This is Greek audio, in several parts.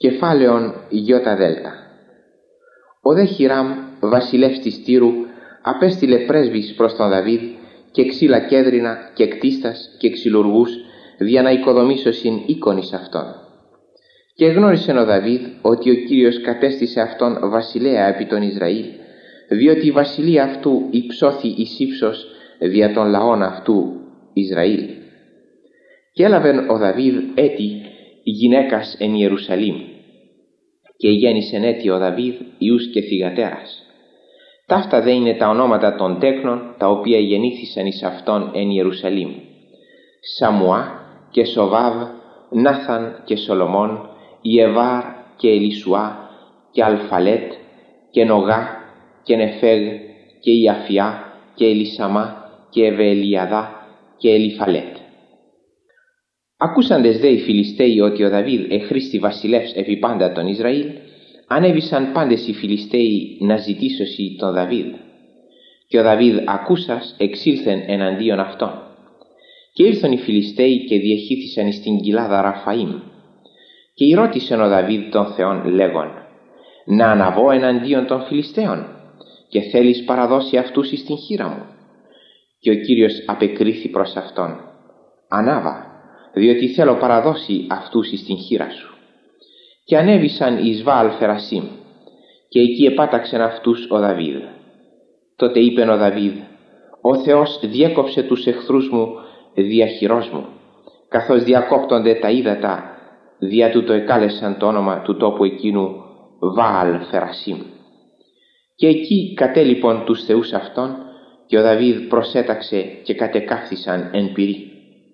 Κεφάλαιον Ι. Ο δε Χιράμ, βασιλεύς της Τύρου, απέστειλε πρέσβεις προς τον Δαβίδ και ξύλα κέδρινα και κτίστας και ξυλουργούς δια να οικοδομήσωσιν οίκον εις αυτόν. Και γνώρισε ο Δαβίδ ότι ο Κύριος κατέστησε αυτόν βασιλέα επί τον Ισραήλ, διότι η βασιλεία αυτού υψώθη εις ύψος δια των λαών αυτού Ισραήλ. Και έλαβεν ο Δαβίδ έτη γυναίκας εν Ιερουσαλήμ, και γέννησεν έτη ο Δαβίδ ιούς και θυγατέρας. Ταύτα δε είναι τα ονόματα των τέκνων τα οποία γεννήθησαν εις αυτόν εν Ιερουσαλήμ: Σαμουά και Σοβάβ, Νάθαν και Σολομών, Ιεβάρ και Ελισουά και Αλφαλέτ και Νογά και Νεφέγ και Ιαφιά και Ελισαμά και Ευελιαδά και Ελιφαλέτ. Ακούσαντες δε οι Φιλιστέοι ότι ο Δαβίδ εχρήστη βασιλεύς επί πάντα τον Ισραήλ, ανέβησαν πάντες οι Φιλιστέοι να ζητήσωσι τον Δαβίδ. Και ο Δαβίδ ακούσας εξήλθεν εναντίον αυτών. Και ήλθον οι Φιλιστέοι και διεχύθησαν εις την κοιλάδα Ραφαΐμ. Και ρώτησεν ο Δαβίδ τον Θεόν λέγον: να αναβώ εναντίον των Φιλιστέων, και θέλεις παραδώσει αυτούς εις την χείρα μου? Και ο Κύριος απεκρίθη προς αυτόν: ανάβα, διότι θέλω παραδώσει αυτούς εις την χείρα σου. Και ανέβησαν εις Βαάλ Φερασίμ, και εκεί επάταξεν αυτούς ο Δαβίδ. Τότε είπεν ο Δαβίδ: ο Θεός διέκοψε τους εχθρούς μου δια χειρός μου, καθώς διακόπτονται τα ύδατα, δια τούτο εκάλεσαν το όνομα του τόπου εκείνου Βαάλ Φερασίμ. Και εκεί κατέλειπον τους θεούς αυτών, και ο Δαβίδ προσέταξε και κατεκάφθησαν εν πυρί.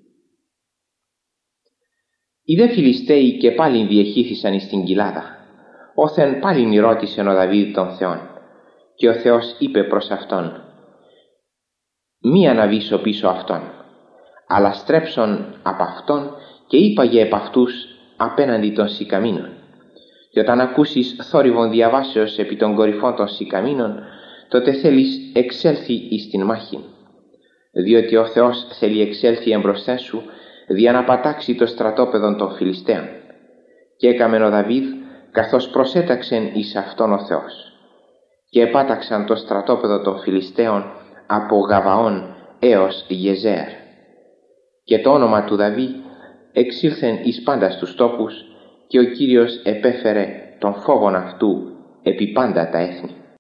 Οι δε Φιλιστέοι και πάλιν διεχύθησαν εις την κοιλάδα. Όθεν πάλιν ρώτησεν ο Δαβίδ τον Θεόν, και ο Θεός είπε προς αυτόν: μη αναβήσω πίσω αυτόν, αλλά στρέψον απ' αυτόν και είπαγε επ' αυτούς απέναντι των σικαμίνων. Και όταν ακούσεις θόρυβον διαβάσεως επί των κορυφών των σικαμίνων, τότε θέλεις εξέλθει εις την μάχη, διότι ο Θεός θέλει εξέλθει εμπροσθέν σου δια να πατάξει το στρατόπεδον των Φιλιστέων. Και έκαμεν ο Δαβίδ καθώς προσέταξεν εις αυτόν ο Θεός. Και επάταξαν το στρατόπεδο των Φιλιστέων από Γαβαών έως Γεζέρ. Και το όνομα του Δαβίδ εξήλθεν εις πάντα στους τόπους, και ο Κύριος επέφερε τον φόβον αυτού επί πάντα τα έθνη.